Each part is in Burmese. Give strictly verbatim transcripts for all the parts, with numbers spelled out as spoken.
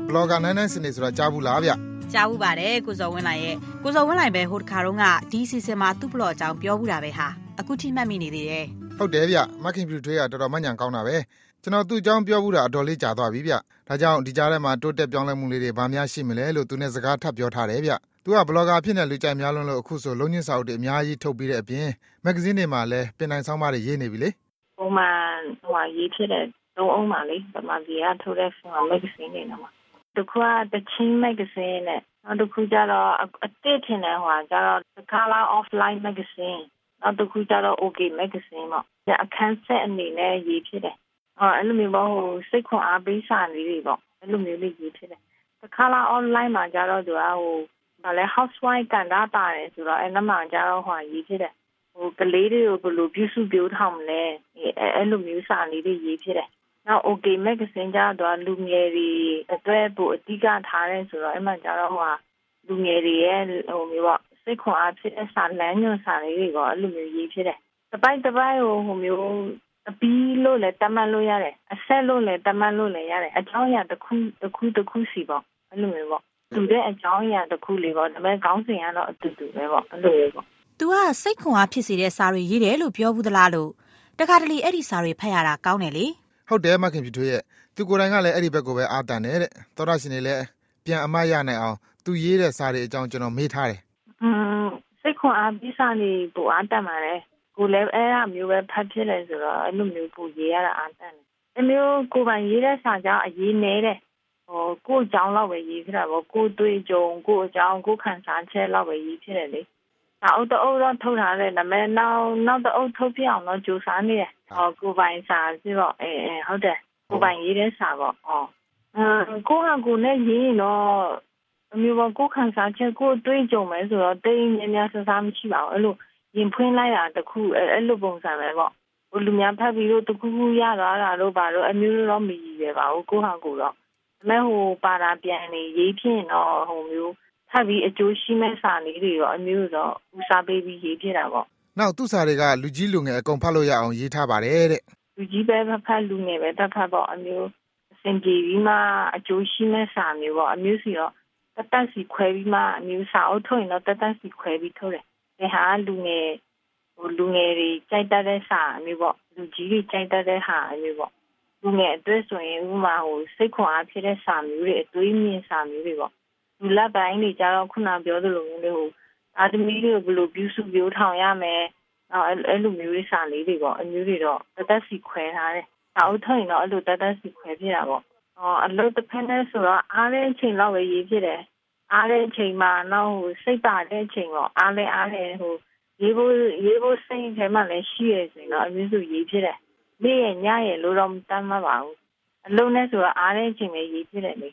blogger နိုင်နိုင်စနေဆိုတာကြားဘူးလားဗျကြားဘူးပါတယ်ကိုစောဝင်းလိုက်ရဲ့ကိုစောဝင်းလိုက်ပဲဟိုတခါတော့ကဒီစီစဉ်မှာသူ့ဘလော့အကြောင်းပြောဘူးတာပဲဟာအခုထိမှတ်မိနေသေးတယ်ဟုတ်တယ်ဗျမခင်ပြူထွေးကတော်တော်မှညံကောင်းတာပဲကျွန်တော်သူ့အကြောင်းပြောဘူးတာအတော်လေးကြာသွားပြီဗျဒါကြောင့်ဒီကြားထဲမှာတိုးတက်ပြောင်းလဲမှုလေးတွေဗာများရှိမလဲလို့သူနဲ့စကားထပ်ပြောထားတယ်ဗျသူကဘလော့ဂါဖြစ်နေလူကြိုက်များလွန်းလို့အခုဆိုလုံးချင်းစာအုပ်တွေအများကြီးထုတ်ပြီးတဲ့အပြင်မဂ္ဂဇင်းတွေမှာလည်းပင်တိုင်ဆောင်းပါးတွေရေးနေပြီလေပုံမှန်ဟိုရေးဖြစ်တဲ့သုံးအောင်ပါလေပမာကြီးကထုတ်တဲ့မဂ္ဂဇင်းတွေနော်တခုကတချင်းမဂ္ဂဇင်းနဲ့နောက်တစ်ခုကျတော့အတစ်ထင်တဲ့ဟိုကျတော့ The Color of Life magazine နောက်တစ်ခုကျတော့ OK magazine ပေါ့အခန်းဆက်အနေနဲ့ရေးဖြစ်တယ်အော်အဲ့လိုမျိုးပေါ့ဟိုစိတ်ခွန်အားပေးစာလေးတွေပေါ့အဲ့လိုမျိုးလေးရေးဖြစ်တယ် The Color of Life မှာကျတော့သူကဟိုဘာလဲ housewife ကန်တာပါတယ်ဆိုတော့အဲ့နမှာကျတော့ဟိုရေးဖြစ်တယ်ဟိုကလေးတွေကိုဘယ်လိုပြုစုပြောင်းထောင်မလဲအဲ့လိုမျိုးစာလေးတွေရေးဖြစ်တယ်နောက် OK magazine ကျတော့လူငယ်တွေအတွက်ပိုအဓိကထားတယ်ဆိုတော့အဲ့မှာကျတော့ဟိုလူငယ်တွေရဲ့ဟိုမျိုးပေါ့စိတ်ခွန်အားဖြစ်တဲ့စာလမ်းညွှန်စာလေးတွေပေါ့အဲ့လိုမျိုးရေးဖြစ်တယ်တပိုက်တပိုက်ဟိုဟိုမျိုးအပီးလို့လည်းတတ်မှတ်လို့ရတယ်အဆက်လို့လည်းတတ်မှတ်လို့လည်းရတယ်အကြောင်းအရာတစ်ခုတစ်ခုတစ်ခုစီပေါ့အဲ့လိုမျိုးပေါ့သူတဲ့အကြောင်းအရာတစ်ခုလေးပေါ့ဒါပေမဲ့ခေါင်းစဉ်ကတော့အတူတူပဲပေါ့အဲ့လိုမျိုးပေါ့ तू ကစိတ်ခွန်အားဖြစ်စေတဲ့စာတွေရေးတယ်လို့ပြောဘူးသလားလို့တခါတလေအဲ့ဒီစာတွေဖတ်ရတာကောင်းတယ်လေဟုတ်တယ်မခင်ပြူထွေးရဲ့သူကိုယ်တိုင်ကလည်းအဲ့ဒီဘက်ကိုပဲအားတန်တယ်တဲ့သောရရှင်တွေလည်းပြန်အမတ်ရနိုင်အောင်သူရေးတဲ့စာတွေအကြောင်းကျွန်တော်မေးထားတယ်อืมစိတ်ခွန်အားပြီးစာနေပိုအားတန်ပါတယ်ကိုလည်းအဲ့အမျိုးပဲဖတ်ဖြစ်လဲဆိုတော့အဲ့လိုမျိုးပိုရေးရတာအားတန်တယ်အမျိုးကိုပိုင်ရေးတဲ့စာကြောင့်အရေးနေတယ်ဟိုကိုအကြောင်းလောက်ပဲရေးဖြစ်တာပေါ့ကိုတွေ့ကြုံကိုအကြောင်းကိုခံစားချက်လောက်ပဲရေးဖြစ်တယ်လေနောက်အုပ်တော့ထုတ်ထားတယ်ဒါပေမဲ့နောက်နောက်တော့အုပ်ထုတ်ပြအောင်တော့ကြိုးစားနေတယ်ဟောကိုပိုင်စာပြီးတော့အဲအဲဟုတ်တယ်ကိုပိုင်ရေးတဲ့စာပေါ့အော်အကိုကကိုနဲ့ရေးရင်တော့အမျိုးပေါ့ကိုခံစားချက်ကိုတွေ့ကြုံမယ်ဆိုတော့တိတ်များများဆဆမရှိပါဘူးအဲ့လိုရင်ဖွင့်လိုက်တာတခုအဲ့လိုပုံစံပဲပေါ့ဟိုလူများဖတ်ပြီးတော့တခုခုရသွားတာတော့ဘာလို့အမျိုးတော့မကြီးပဲပါဘူးကိုဟာကိုတော့ဒါပေမဲ့ဟိုပါတာပြန်နေရေးဖြစ်တော့ဟိုမျိုးထပ်ပြီးအကျိုးရှိမဲ့စာလေးတွေရောအမျိုးတော့ဦးစားပေးပြီးရေးဖြစ်တာပေါ့နောက်သူ့စာတွေကလူကြီးလူငယ်အကုန်ဖတ်လို့ရအောင်ရေးထားပါတယ်တဲ့လူကြီးပဲဖတ်လူငယ်ပဲတတ်ဖတ်ပေါ့အမျိုးအစင်ကြီးပြီးမှအကျိုးရှိမဲ့စာမျိုးပေါ့အမျိုးစီတော့တတ်တတ်စီခွဲပြီးမှအမျိုးစာအုပ်ထုတ်ရင်တော့တတ်တတ်စီခွဲပြီးထုတ်တယ်ဒါဟာလူငယ်ဟိုလူငယ်တွေကြိုက်တတ်တဲ့စာအမျိုးပေါ့လူကြီးတွေကြိုက်တတ်တဲ့ဟာအမျိုးပေါ့လူငယ်အတွက်ဆိုရင်ဥမာဟိုစိတ်ခွန်အားဖြစ်တဲ့စာမျိုးတွေအတွေးမြင်စာမျိုးတွေပေါ့လူလက်ပိုင်းတွေကြတော့ခုနပြောသလိုမျိုးဟိုအာသမီးတွေကိုဘယ်လိုပြုစုပြောထောင်ရမယ်အော်အဲ့လိုမျိုးလေးစာလေးတွေပေါ့အမျိုးတွေတော့တသက်စီခွဲထားတယ်စာအုပ်ထုတ်ရင်တော့အဲ့လိုတသက်စီခွဲပြတာပေါ့အော်အလုပ်တစ်ဖက်နဲ့ဆိုတော့အားတဲ့အချိန်လောက်ပဲရေးဖြစ်တယ်အားတဲ့အချိန်မှာတော့ဟိုစိတ်ပါတဲ့အချိန်ပေါ့အားလဲအားလဲဟိုရေးဖို့ရေးဖို့စိတ်ထဲမှာလည်းရှိရဆိုရင်တော့အမျိုးစုရေးဖြစ်တယ်နေ့ရညရလို့တော့မတမ်းမပါဘူးအလုံးနဲ့ဆိုတော့အားတဲ့အချိန်ပဲရေးဖြစ်တယ်လေ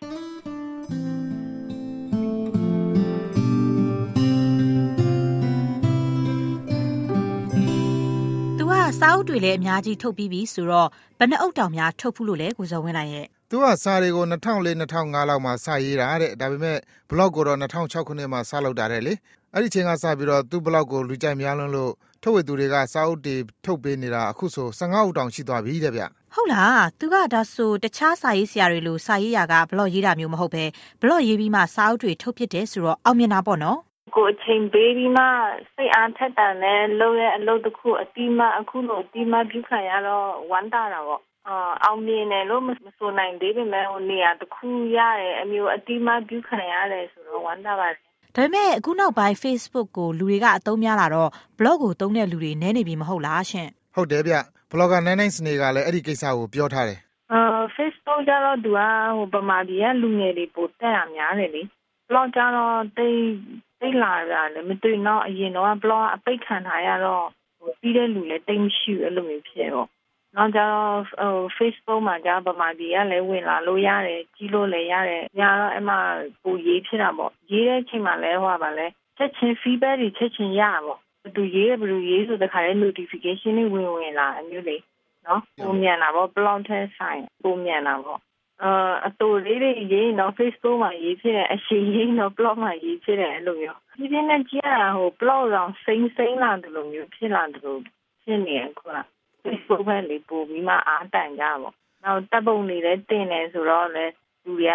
စာအုပ်တွေလည်းအများကြီးထုတ်ပြီးပြီဆိုတော့ဘယ်နှအုပ်တောင်များထုတ်ဖို့လို့လဲကိုစောဝင်းလိုက်ရဲ့သူကစာတွေကို၂၀၀၄-၂၀၀၅လောက်မှာစာရေးတာတဲ့ဒါပေမဲ့ blog ကိုတော့၂၀၀၆ခုနှစ်မှာစလုပ်တာတဲ့လေအဲ့ဒီချိန်ကစပြီးတော့သူ့ blog ကိုလူကြိုက်များလွန်းလို့ထုတ်ဝေသူတွေကစာအုပ်တွေထုတ်ပေးနေတာအခုဆို၁၅အုပ်တောင်ရှိသွားပြီတဲ့ဗျဟုတ်လားသူကဒါဆိုတခြားစာရေးဆရာတွေလိုစာရေးရာက blog ရေးတာမျိုးမဟုတ်ပဲ blog ရေးပြီးမှစာအုပ်တွေထုတ်ဖြစ်တယ်ဆိုတော့အောင်မြင်တာပေါ့နော်ကိုအချိန်ပေးပြီးမှစိတ်အားထက်တာနဲ့လုပ်ရဲ့အလုပ်တစ်ခုအတိမအခုလိုအတိမပြုခံရတော့ဝမ်းသာတာပေါ့အာအောင်မြင်တယ်လို့မဆိုနိုင်သေးပေမဲ့ဟိုနေရာတစ်ခုရတယ်အမျိုးအတိမပြုခံရတယ်ဆိုတော့ဝမ်းသာပါတယ်ဒါပေမဲ့အခုနောက်ပိုင်း Facebook ကိုလူတွေကအသုံးများလာတော့ blog ကိုသုံးတဲ့လူတွေနည်းနေပြီမဟုတ်လားရှင်ဟုတ်တယ်ဗျ blogger နိုင်နိုင်စနေကလည်းအဲ့ဒီကိစ္စကိုပြောထားတယ်အာ Facebook ကျတော့သူကဟိုပမာဒီကလူငယ်တွေပိုတက်တာများတယ်လေ blog ကျတော့တိတ်တိတ်လာတာလည်းမတွေ့တော့အရင်တော့ blog အပိတ်ခံထားရတော့ဟိုပြီးတဲ့လူလည်းတိတ်မရှိဘူးအဲ့လိုမျိုးဖြစ်တော့နောက်ကျတော့ဟို Facebook မှာကျပမာဒီကလည်းဝင်လာလို့ရတယ်ကြီးလို့လည်းရတယ်ညာတော့အမှကိုရေးဖြစ်တာပေါ့ရေးတဲ့အချိန်မှာလည်းဟိုပါလဲချက်ချင်း feedback တွေချက်ချင်းရပါပေါ့ဘယ်သူရေးဘယ်သူရေးဆိုတဲ့ခါလဲ notification တွေဝင်ဝင်လာအမျိုးလေးနော်ပုံမြန်တာပေါ့ blog ထဲဆိုင်ပုံမြန်တာပေါ့အာအတူလေးတွေရေးတော့ Facebook မှာရေးဖြစ်တယ်အရှိရေးတော့ blog မှာရေးဖြစ်တယ်အဲ့လိုမျိုးဒီပြင်းနဲ့ကြည့်ရတာဟို blog တော့စိမ့်စိမ့်လာတယ်လို့မျိုးဖြစ်လာတယ်လို့ဖြစ်နေခုန Facebook ပဲလေပို့ပြီးမှအားတန်ကြပါနောက်တပ်ပုံတွေလည်းတင်တယ်ဆိုတော့လေလူတွေကမ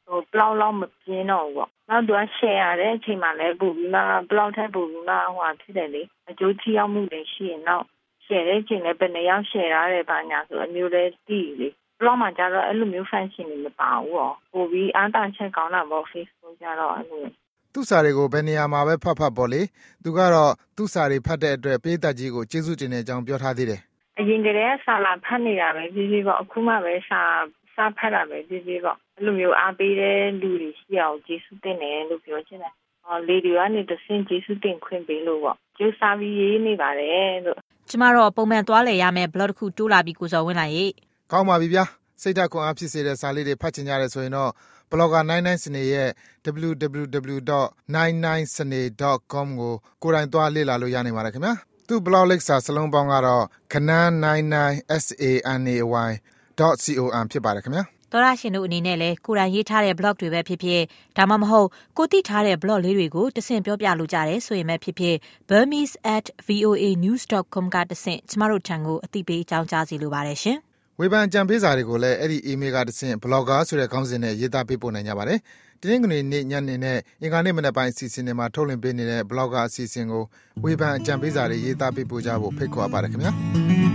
ဟိုဘလောက်လောက်မပြင်းတော့ဘူးပေါ့နောက်သူက share ရတဲ့အချိန်မှာလည်းပို့ပြီးမှဘလောက်ထက်ပို့ပြီးမှဟိုဖြစ်တယ်လေအကျိုးထိရောက်မှုတွေရှိရင်တော့ share တဲ့အချိန်လည်းဘယ်နှယောက် share ရတယ်ပါညာဆိုအမျိုးလည်းတည်လေဘလောက်မှကြတော့အဲ့လိုမျိုး function တွေမပါဘူးပေါ့ပို့ပြီးအားတာချက်ကောင်းတာပေါ့ Facebook ကြတော့အဲ့လိုသူ့စာတွေကိုဘယ်နေရာမှာပဲဖတ်ဖတ်ပေါ့လေသူကတော့သူ့စာတွေဖတ်တဲ့အတွက်ပေးသက်ကြီးကိုကျေးဇူးတင်တဲ့အကြောင်းပြောထားသေးတယ်အရင်ကတည်းကစာလာဖတ်နေတာပဲကြီးကြီးပေါ့အခုမှပဲစာစာဖတ်တာပဲကြီးကြီးပေါ့အဲ့လိုမျိုးအားပေးတဲ့လူတွေရှိအောင်ကျေးဇူးတင်တယ်လို့ပြောချင်တယ်ဟောလေဒီကနေတဆင့်ကျေးဇူးတင်ခွင့်ပေးလို့ပေါ့ကျိုးစာပြီးရေးနေပါတယ်လို့ကျမတော့ပုံမှန်သွားလေရမယ် blog တစ်ခုတိုးလာပြီးကိုစော်ဝင်းလာရေးကောင်းပါပြီဗျာစိတ်ဓာတ်ခွန်အားဖြစ်စေတဲ့စာလေးတွေဖတ်ချင်ကြတယ်ဆိုရင်တော့ blogger နင်းနိုင် စနေရဲ့ ဒဘလျူ ဒဘလျူ ဒဘလျူ ဒေါ့ နိုင်နိုင်စနေ ဒေါ့ com ကိုကိုယ်တိုင်သွားလေ့လာလို့ရနိုင်ပါတယ်ခင်ဗျာသူ့ blog လိပ်စာစလုံးပေါင်းကတော့ ခနန်း နိုင်နိုင် sanay.com ဖြစ်ပါတယ်ခင်ဗျာသောရရှင်တို့အနေနဲ့လည်းကိုယ်တိုင်ရေးထားတဲ့ blog တွေပဲဖြစ်ဖြစ်ဒါမှမဟုတ်ကိုသိထားတဲ့ blog လေးတွေကိုတဆင့်ပြောပြလို့ကြတယ်ဆိုရင်ပဲဖြစ်ဖြစ် burmese at voa news dot com ကတဆင့်ကျမတို့ထံကိုအသိပေးအကြောင်းကြားစီလိုပါတယ်ရှင်ဝေဖန်ကြံပေးစာတွေကိုလည်းအဲ့ဒီ email ကတဆင့် blogger ဆိုတဲ့ခေါင်းစဉ်နဲ့ရေးသားပေးပို့နိုင်ကြပါတယ်။တင်းငွေနေ့ညနေနဲ့အင်္ဂါနေ့မနက်ပိုင်းအစီအစဉ်တွေမှာထုတ်လွှင့်ပေးနေတဲ့ blogger အစီအစဉ်ကိုဝေဖန်ကြံပေးစာတွေရေးသားပေးပို့ကြဖို့ဖိတ်ခေါ်ပါတယ်ခင်ဗျာ။